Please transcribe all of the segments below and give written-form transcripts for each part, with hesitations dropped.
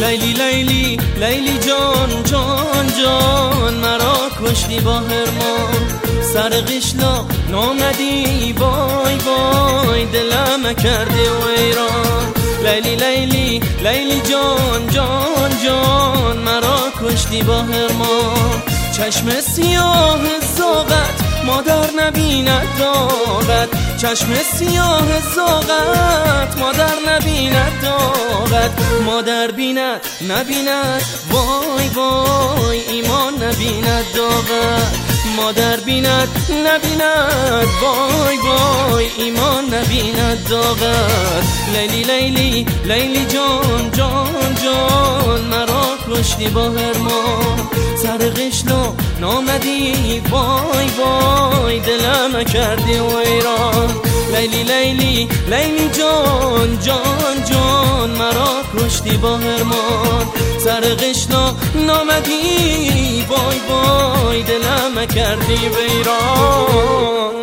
لیلی لیلی لیلی جان جان جان مرا کشتی با هرمان سر قشلا نامدی وای وای دلم کردی ویران لیلی لیلی لیلی جان جان جان مرا کشتی با هرمان چشم سیاه زاغت مادر نبیند داغت چشم سیاه زاغت مادر نبیند داغت مادر بیند نبیند وای وای ایمان نبیند داغت مادر بیند نبیند وای وای ایمان نبیند داغت لیلی لیلی لیلی جان جان جان مرا کشتی با هرمان سر قشلا نامدی وای وای دلم کردی ویران لیلی لیلی لیلی جان جان جان مرا کشتی با هرمان سر قشلا نامدی وای وای دلم کردی ویران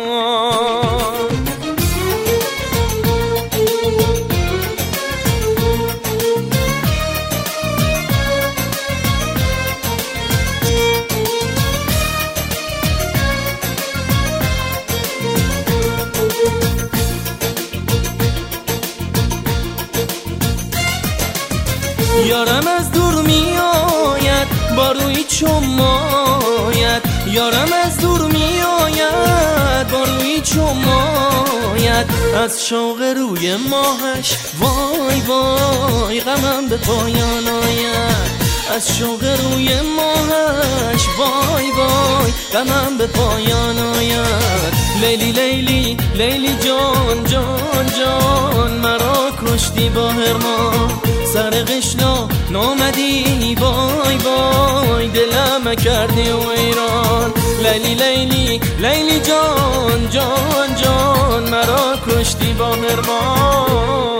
یارم از دور می آید با روی چماید یارم از دور می آید با روی چماید از شوق روی ماهش وای وای غمم به پایان آید از شوق روی ماهش وای وای غمم به پایان آید لیلی لیلی لیلی جان جان جان مرا کشتی با هرمان سر قشلا نامدی وای وای دلم کردی ویران لیلی لیلی لیلی جان جان جان مرا کشتی با هرمان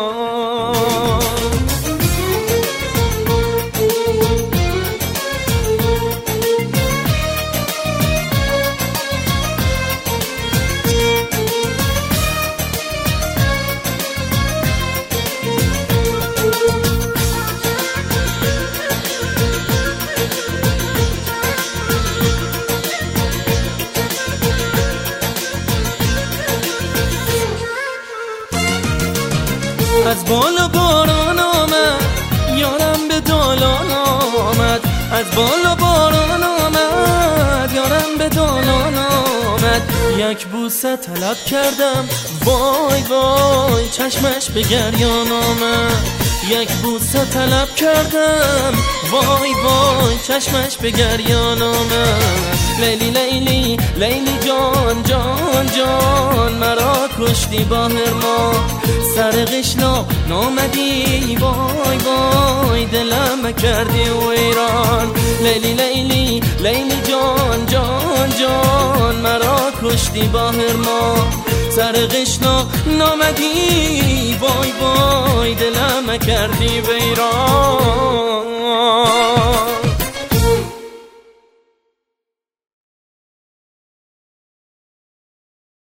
از بالا باران آمد یارم به دالان آمد از بالا باران آمد یارم به دالان آمد یک بوسه طلب کردم وای وای چشمش به گریان آمد یک بوسه طلب کردم وای وای چشمش به گریان آمد لیلی لیلی لیلی جان جان جان مرا کشتی با هرمان سر قشلا نامدی وای وای دلم کردی ویران لیلی لیلی لیلی جان جان جان مرا کشتی با هرمان سر قشلا نامدی وای وای دلم کردی ویران